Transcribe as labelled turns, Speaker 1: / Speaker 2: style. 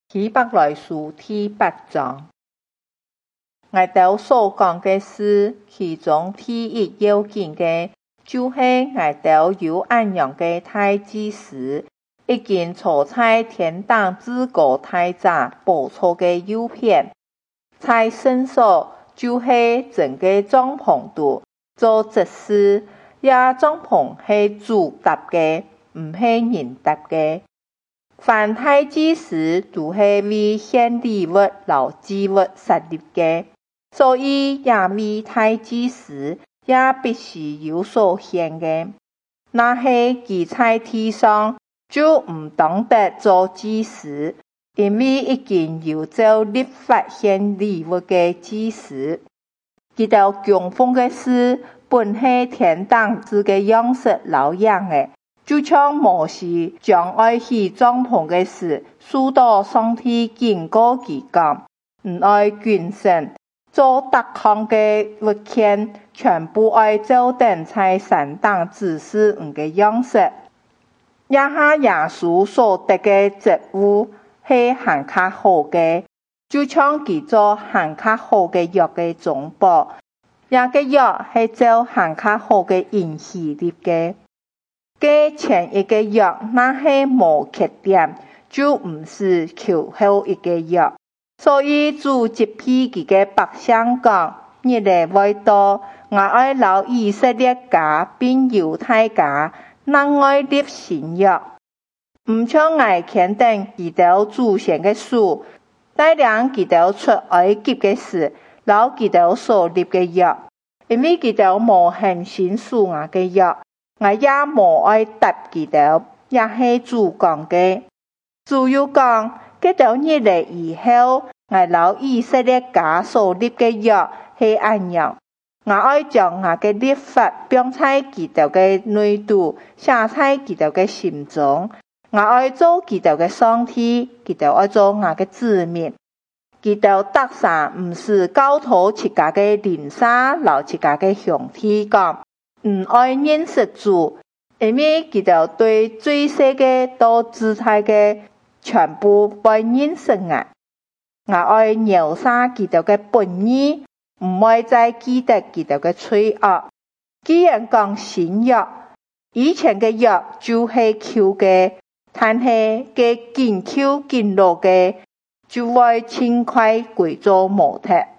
Speaker 1: 希伯來書第8章，我哋所講嘅事，其中第一要緊嘅，就是我哋有按樣嘅大祭司，已經坐在天堂至高大者寶座嘅右邊，在聖所就是整個帳篷度做執事，也帳篷係主搭嘅，唔係人搭嘅。凡大祭司都是為獻禮物、留祭物設立嘅，所以也為大祭司也必須有所獻嘅。那是佢在地上就唔當得做祭司，因為已經有照律法獻禮物嘅祭司。佢哋供奉嘅事本係天堂之嘅樣式老樣嘅。就像摩西將愛起帳篷嘅事，受到上帝警告佢講，唔愛捐獻，做特項嘅物件，全部愛照等在神當指示嘅樣式。也下耶穌所得嘅職務係行較好嘅，就像佢做行較好嘅約嘅總保，也個約係照行較好嘅應許立嘅。嘅前一個約那係無缺點，就唔是求後一個約。所以主接批佢嘅百姓講，日子未到，我愛留以色列家並猶太家，那愛立新約。唔像我肯定佢哋祖先嘅書，帶領佢哋出埃及嘅事，留佢哋所立嘅約，因為佢哋無恆心屬我嘅約。我也無愛答佢哋，也係主講嘅。主要講，這條日子以後，我留以色列家所立嘅約係按樣。我愛將我嘅律法放在佢哋嘅內肚，寫在佢哋嘅心中。我愛做佢哋嘅上帝，佢哋愛做我嘅子民。佢哋得啥唔是交託自家嘅鄰舍，留自家嘅兄弟講。唔愛認識主，因為佢哋對最細嘅到姿態嘅全部不認識我。我愛描寫佢哋嘅本意，唔愛再記得佢哋嘅罪惡。既然講新約，以前嘅約就係舊嘅，但係嘅緊舊緊老嘅，就會盡快歸做無體。